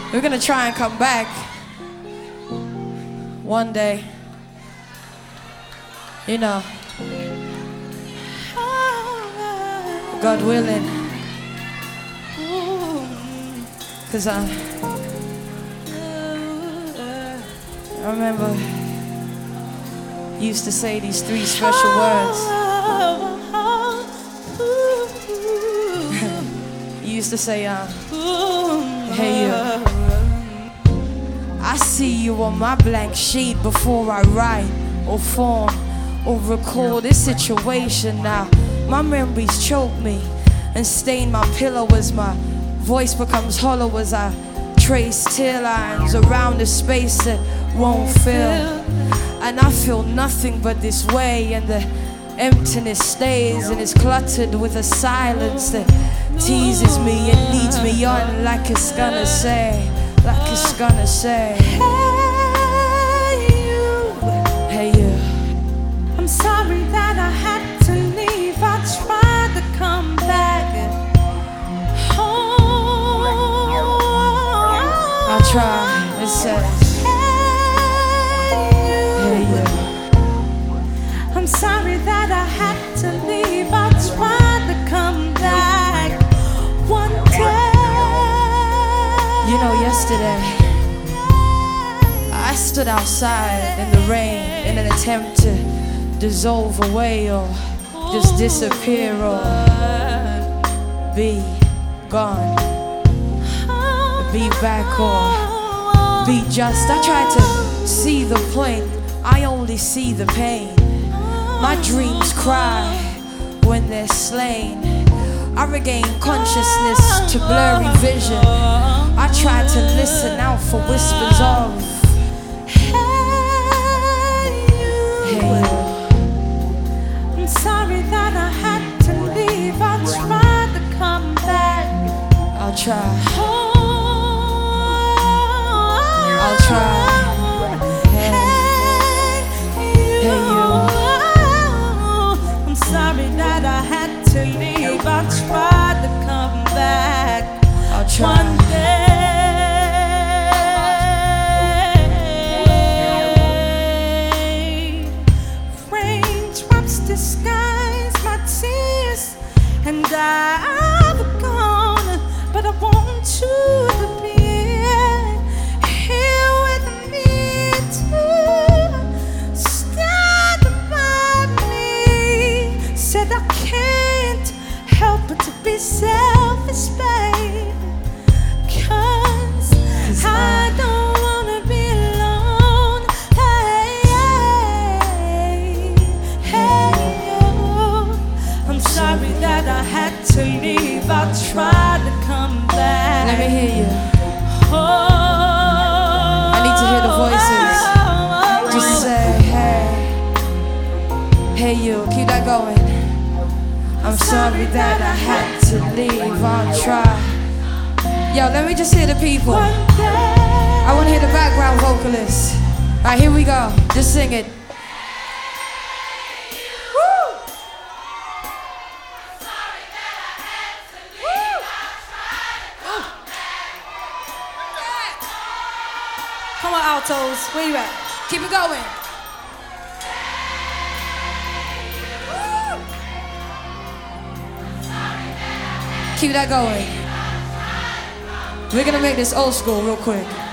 We're gonna try and come back one day, you know, God willing, 'cause I remember you used to say these three special words. You used to say, hey you, I see you on my blank sheet before I write or form or recall this situation now. My memories choke me and stain my pillow as my voice becomes hollow as I trace tear lines around the space that won't fill. And I feel nothing but this way, and the emptiness stays and is cluttered with a silence that teases me and leads me on like it's gonna say, like it's gonna say, hey you, I'm sorry that I had to leave. I tried to come back home. I'll try, it says, hey you, I'm sorry that I had to leave. I tried to come back one day. you know, yesterday I stood outside in the rain in an attempt to dissolve away or just disappear or be gone, be back or be just. I tried to see the point, I only see the pain. My dreams cry when they're slain. I regain consciousness to blurry vision. I try to listen out for whispers of, hey you, I'm sorry that I had to leave. I tried to come back. I'll try, I'll I'll try. Hey, hey you, I'm sorry that I had to leave. I tried to come back I'll one try. day. Raindrops disguise my tears, and I've gone, but I want you to be here with me too. Stand by me. Said I can't help but to be selfish, babe, 'cause I don't wanna be alone. Hey, hey, oh, I'm sorry that I had to leave. I tried to come back. Let me hear you. Oh, I need to hear the voices. Just say, hey, hey you, keep that going. I'm sorry that I had to leave, I'll try. Yo, let me just hear the people. one day. I wanna hear the background vocalists. Alright, here we go, just sing it. Come on, altos, where you at? Keep it going. Keep that going. We're gonna make this old school real quick.